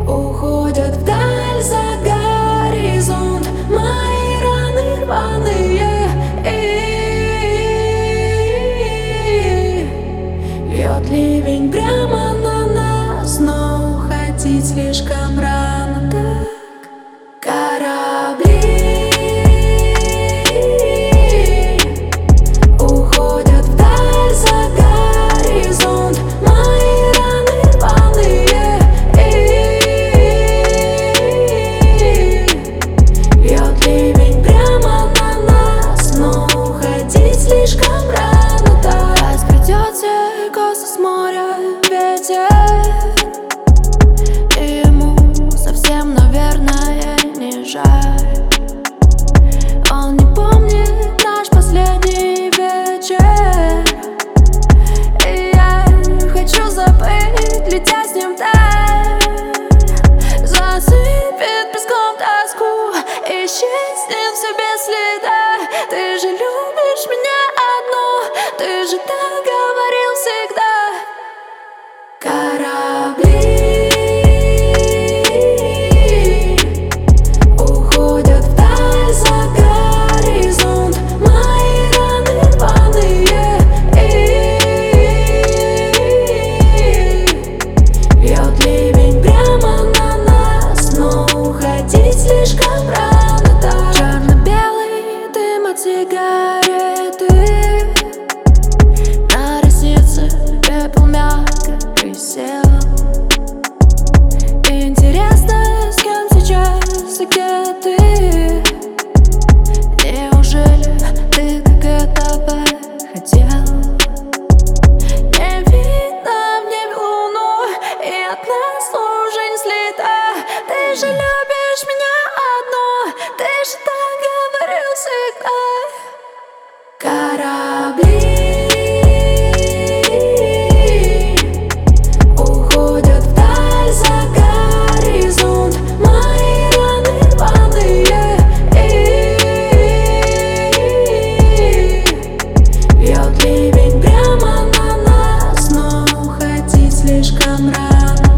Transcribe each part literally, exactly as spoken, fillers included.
Уходят вдаль за горизонт мои раны рваные, льет ливень прямо на нас, но уходить слишком рано. Так корабли уходят вдаль за горизонт мои раны рваные, льет ливень прямо на нас, но уходить слишком рано. Так раскрадется косы с моря ветер, и ему совсем, наверное, не жаль. Он не помнит наш последний вечер, и я хочу забыть, летя с ним вдаль. Засыпет песком тоску, исчезнет все без следа. Ты же любишь меня одну, ты же так говорил всегда. Корабли уходят вдаль за горизонт мои раны рваные, льет ливень прямо на нас, но уходить слишком рано. Так черно-белый дым от сигареты, на реснице пепел мягко присел. Интересно, с кем сейчас и где ты? Неужели ты так этого хотел? Не видно в небе луну, и от нас уже не слета. Ты же любишь меня одну, ты же так говорил всегда. Корабли уходят вдаль за горизонт мои раны рваные, льет ливень прямо на нас, но уходить слишком рано.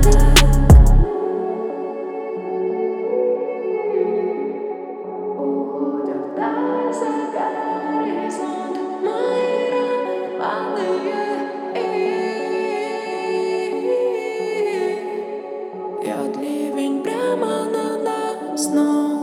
Уходят вдаль за горизонт мои раны рваные, льет ливень прямо на нас, но